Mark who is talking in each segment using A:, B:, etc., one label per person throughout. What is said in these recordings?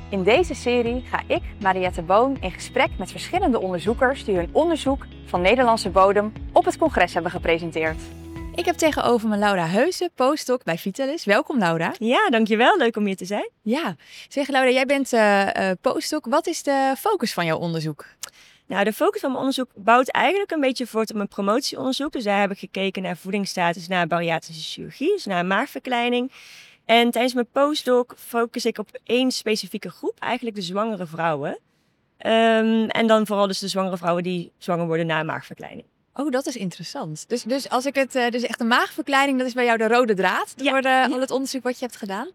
A: In deze serie ga ik, Mariette Boon, in gesprek met verschillende onderzoekers die hun onderzoek van Nederlandse bodem op het congres hebben gepresenteerd. Ik heb tegenover me Laura Heuse, postdoc bij Vitalis. Welkom Laura.
B: Ja, dankjewel. Leuk om hier te zijn.
A: Ja, zeg Laura, jij bent postdoc. Wat is de focus van jouw onderzoek?
B: Nou, de focus van mijn onderzoek bouwt eigenlijk een beetje voort op mijn promotieonderzoek. Dus daar heb ik gekeken naar voedingsstatus, naar bariatrische chirurgie, dus naar maagverkleining. En tijdens mijn postdoc focus ik op één specifieke groep, eigenlijk de zwangere vrouwen. En dan vooral dus de zwangere vrouwen die zwanger worden na maagverkleining.
A: Oh, dat is interessant. Dus als ik het, dus echt de maagverkleining, dat is bij jou de rode draad door al het onderzoek wat je hebt gedaan.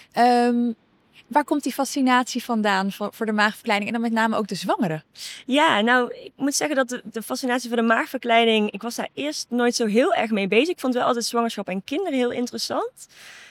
A: Waar komt die fascinatie vandaan voor de maagverkleining en dan met name ook de zwangeren? Ja,
B: nou, ik moet zeggen dat de fascinatie voor de maagverkleining, ik was daar eerst nooit zo heel erg mee bezig. Ik vond wel altijd zwangerschap en kinderen heel interessant.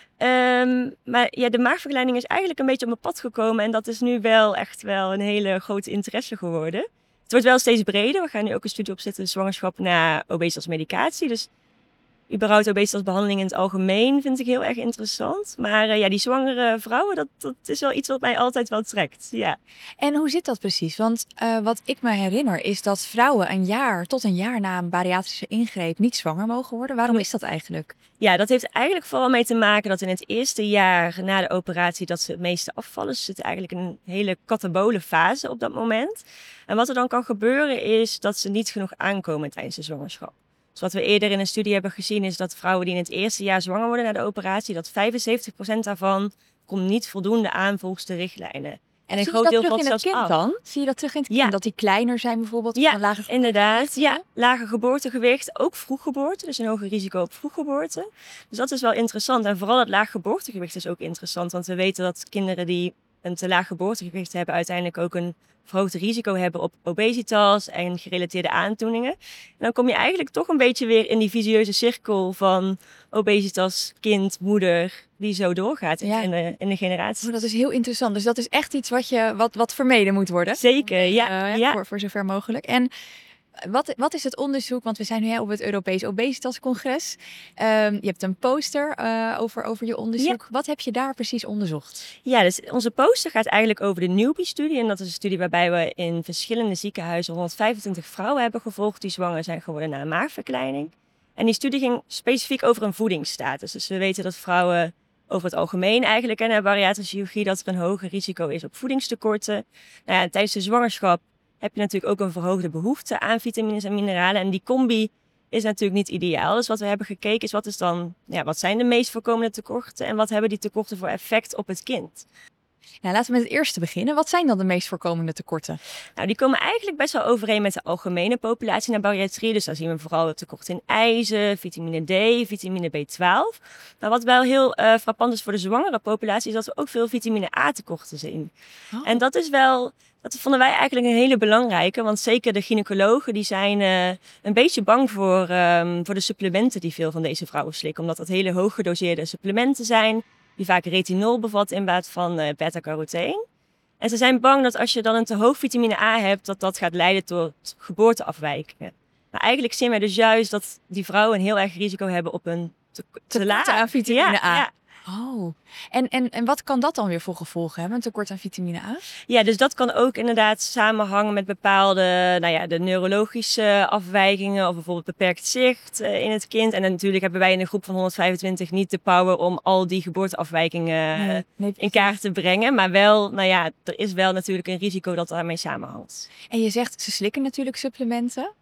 B: Maar ja, de maagverkleining is eigenlijk een beetje op mijn pad gekomen en dat is nu wel echt wel een hele grote interesse geworden. Het wordt wel steeds breder. We gaan nu ook een studie opzetten, zwangerschap na obesitas medicatie. Dus überhaupt obesitasbehandeling in het algemeen vind ik heel erg interessant. Maar die zwangere vrouwen, dat is wel iets wat mij altijd wel trekt. Ja.
A: En hoe zit dat precies? Want wat ik me herinner is dat vrouwen tot een jaar na een bariatrische ingreep niet zwanger mogen worden. Waarom is dat eigenlijk?
B: Ja, dat heeft eigenlijk vooral mee te maken dat in het eerste jaar na de operatie dat ze het meeste afvallen. Ze zitten eigenlijk in een hele katabole fase op dat moment. En wat er dan kan gebeuren is dat ze niet genoeg aankomen tijdens de zwangerschap. Dus wat we eerder in een studie hebben gezien is dat vrouwen die in het eerste jaar zwanger worden na de operatie, dat 75% daarvan komt niet voldoende aan volgens de richtlijnen.
A: En een groot deel valt zelfs af. Dan? Zie je dat terug in het kind?
B: Ja.
A: Dat die kleiner zijn bijvoorbeeld?
B: Ja, inderdaad. Ja, lager geboortegewicht, ook vroeggeboorte. Dus een hoger risico op vroeggeboorte. Dus dat is wel interessant. En vooral het laag geboortegewicht is ook interessant. Want we weten dat kinderen die een te laag geboortegewicht hebben uiteindelijk ook een verhoogd risico hebben op obesitas en gerelateerde aandoeningen. En dan kom je eigenlijk toch een beetje weer in die vicieuze cirkel van obesitas, kind, moeder, die zo doorgaat in de generatie.
A: Oh, dat is heel interessant. Dus dat is echt iets wat vermeden moet worden.
B: Zeker, ja.
A: Voor zover mogelijk. En wat is het onderzoek? Want we zijn nu op het Europees Obesitascongres. Je hebt een poster over je onderzoek. Ja. Wat heb je daar precies onderzocht?
B: Ja, dus onze poster gaat eigenlijk over de Newbie-studie. En dat is een studie waarbij we in verschillende ziekenhuizen 125 vrouwen hebben gevolgd die zwanger zijn geworden na een maagverkleining. En die studie ging specifiek over een voedingsstatus. Dus we weten dat vrouwen over het algemeen eigenlijk en na bariatrische chirurgie dat er een hoger risico is op voedingstekorten. Nou ja, tijdens de zwangerschap heb je natuurlijk ook een verhoogde behoefte aan vitamines en mineralen. En die combi is natuurlijk niet ideaal. Dus wat we hebben gekeken is wat zijn de meest voorkomende tekorten en wat hebben die tekorten voor effect op het kind?
A: Nou, laten we met het eerste beginnen. Wat zijn dan de meest voorkomende tekorten?
B: Nou, die komen eigenlijk best wel overeen met de algemene populatie naar bariatrie. Dus daar zien we vooral het tekort in ijzer, vitamine D, vitamine B12. Maar wat wel heel frappant is voor de zwangere populatie is dat we ook veel vitamine A tekorten zien. Oh. En dat vonden wij eigenlijk een hele belangrijke. Want zeker de gynaecologen die zijn een beetje bang voor de supplementen die veel van deze vrouwen slikken. Omdat dat hele hoog gedoseerde supplementen zijn. Die vaak retinol bevat in plaats van beta-carotene. En ze zijn bang dat als je dan een te hoog vitamine A hebt, dat gaat leiden tot geboorteafwijkingen. Maar eigenlijk zien wij dus juist dat die vrouwen een heel erg risico hebben op een te laag
A: aan vitamine A.
B: Ja.
A: Oh, en wat kan dat dan weer voor gevolgen hebben, een tekort aan vitamine A?
B: Ja, dus dat kan ook inderdaad samenhangen met bepaalde de neurologische afwijkingen of bijvoorbeeld beperkt zicht in het kind. En natuurlijk hebben wij in een groep van 125 niet de power om al die geboorteafwijkingen in kaart te brengen. Maar wel, er is wel natuurlijk een risico dat daarmee samenhangt.
A: En je zegt, ze slikken natuurlijk supplementen.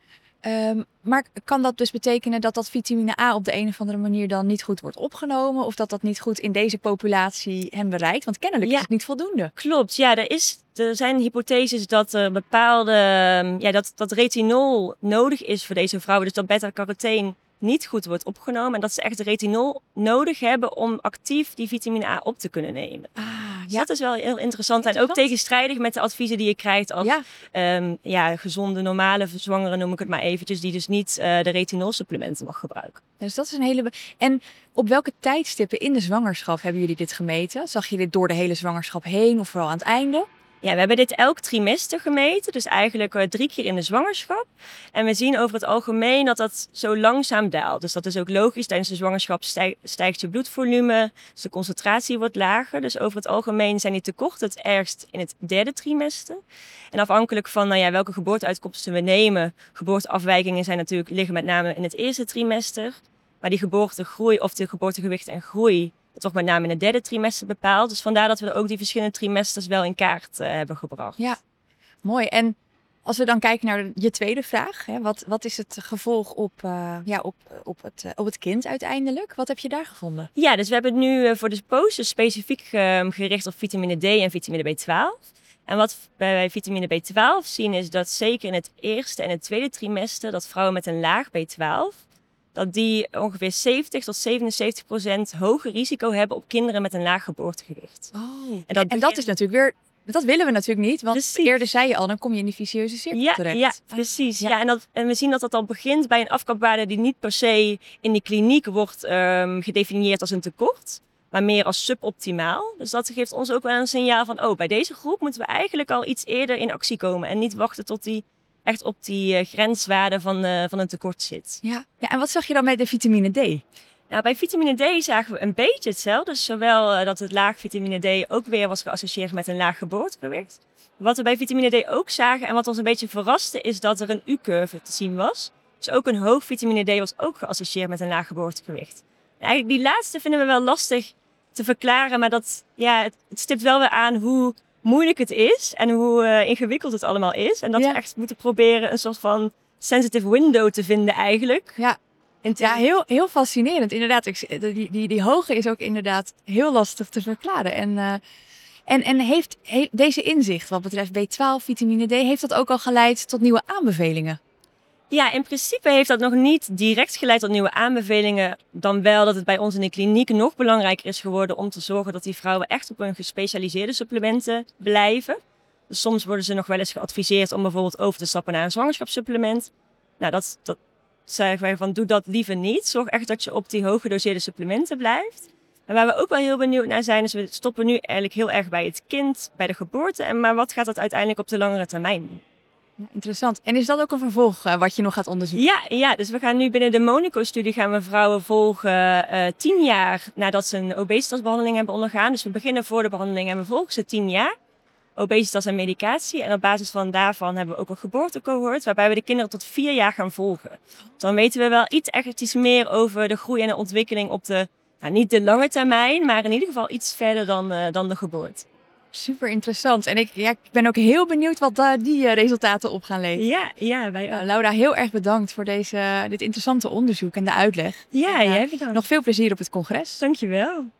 A: Maar kan dat dus betekenen dat vitamine A op de een of andere manier dan niet goed wordt opgenomen? Of dat niet goed in deze populatie hen bereikt? Want kennelijk is het niet voldoende.
B: Klopt, ja. Er zijn hypotheses dat er bepaalde, dat retinol nodig is voor deze vrouwen. Dus dat beta-carotene niet goed wordt opgenomen. En dat ze echt retinol nodig hebben om actief die vitamine A op te kunnen nemen. Dus dat is wel heel interessant. En ook tegenstrijdig met de adviezen die je krijgt als gezonde, normale zwangeren, noem ik het maar eventjes, die dus niet de retinolsupplementen mag gebruiken.
A: Dus dat is een hele... En op welke tijdstippen in de zwangerschap hebben jullie dit gemeten? Zag je dit door de hele zwangerschap heen of vooral aan het einde?
B: Ja, we hebben dit elk trimester gemeten, dus eigenlijk 3 keer in de zwangerschap. En we zien over het algemeen dat dat zo langzaam daalt. Dus dat is ook logisch, tijdens de zwangerschap stijgt je bloedvolume, dus de concentratie wordt lager. Dus over het algemeen zijn die tekorten het ergst in het 3e trimester. En afhankelijk van welke geboorteuitkomsten we nemen, geboorteafwijkingen liggen met name in het 1e trimester. Maar die geboortegroei of de geboortegewicht en groei, dat wordt met name in het 3e trimester bepaald. Dus vandaar dat we ook die verschillende trimesters wel in kaart hebben gebracht.
A: Ja, mooi. En als we dan kijken naar je tweede vraag, hè, wat is het gevolg op het kind uiteindelijk? Wat heb je daar gevonden?
B: Ja, dus we hebben het nu voor de poster specifiek gericht op vitamine D en vitamine B12. En wat we bij vitamine B12 zien is dat zeker in het 1e en het 2e trimester, dat vrouwen met een laag B12, dat die ongeveer 70-77% hoger risico hebben op kinderen met een laag geboortegewicht.
A: Oh. En dat is natuurlijk weer, dat willen we natuurlijk niet, want
B: Precies.
A: eerder zei je al, dan kom je in die vicieuze cirkel terecht.
B: Ja, precies.
A: Ja.
B: Ja, en we zien dat dat al begint bij een afkapwaarde die niet per se in die kliniek wordt gedefinieerd als een tekort, maar meer als suboptimaal. Dus dat geeft ons ook wel een signaal van, bij deze groep moeten we eigenlijk al iets eerder in actie komen en niet wachten tot die echt op die grenswaarde van een tekort zit.
A: Ja. En wat zag je dan met de vitamine D?
B: Nou, bij vitamine D zagen we een beetje hetzelfde. Dus zowel dat het laag vitamine D ook weer was geassocieerd met een laag geboortegewicht. Wat we bij vitamine D ook zagen en wat ons een beetje verraste, is dat er een U-curve te zien was. Dus ook een hoog vitamine D was ook geassocieerd met een laag geboortegewicht. En eigenlijk die laatste vinden we wel lastig te verklaren, maar het stipt wel weer aan hoe moeilijk het is en hoe ingewikkeld het allemaal is. En dat we echt moeten proberen een soort van sensitive window te vinden eigenlijk.
A: Ja. Ja, heel fascinerend. Inderdaad, die hoge is ook inderdaad heel lastig te verklaren. En heeft deze inzicht wat betreft B12, vitamine D, heeft dat ook al geleid tot nieuwe aanbevelingen?
B: Ja, in principe heeft dat nog niet direct geleid tot nieuwe aanbevelingen. Dan wel dat het bij ons in de kliniek nog belangrijker is geworden om te zorgen dat die vrouwen echt op hun gespecialiseerde supplementen blijven. Dus soms worden ze nog wel eens geadviseerd om bijvoorbeeld over te stappen naar een zwangerschapssupplement. Nou, dat zeggen wij van, doe dat liever niet. Zorg echt dat je op die hooggedoseerde supplementen blijft. En waar we ook wel heel benieuwd naar zijn, is we stoppen nu eigenlijk heel erg bij het kind, bij de geboorte. Maar wat gaat dat uiteindelijk op de langere termijn doen?
A: Ja, interessant. En is dat ook een vervolg wat je nog gaat onderzoeken?
B: Ja, dus we gaan nu binnen de Monaco-studie gaan we vrouwen volgen 10 jaar nadat ze een obesitasbehandeling hebben ondergaan. Dus we beginnen voor de behandeling en we volgen ze 10 jaar. Obesitas en medicatie. En op basis van daarvan hebben we ook een geboortecohort waarbij we de kinderen tot 4 jaar gaan volgen. Dus dan weten we wel iets meer over de groei en de ontwikkeling op de, niet de lange termijn, maar in ieder geval iets verder dan de geboorte.
A: Super interessant. En ik ben ook heel benieuwd wat die resultaten op gaan leveren.
B: Ja, wij ook.
A: Laura, heel erg bedankt voor dit interessante onderzoek en de uitleg.
B: Ja, jij bedankt.
A: Nog veel plezier op het congres.
B: Dankjewel.